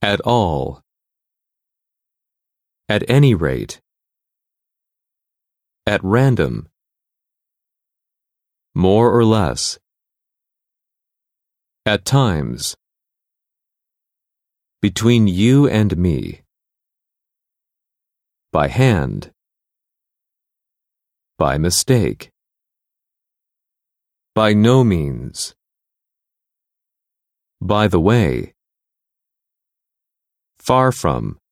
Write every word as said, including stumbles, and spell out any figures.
At all. At any rate. At random. More or less. At times. Between you and me. By hand. By mistake. By no means. By the way. Far from.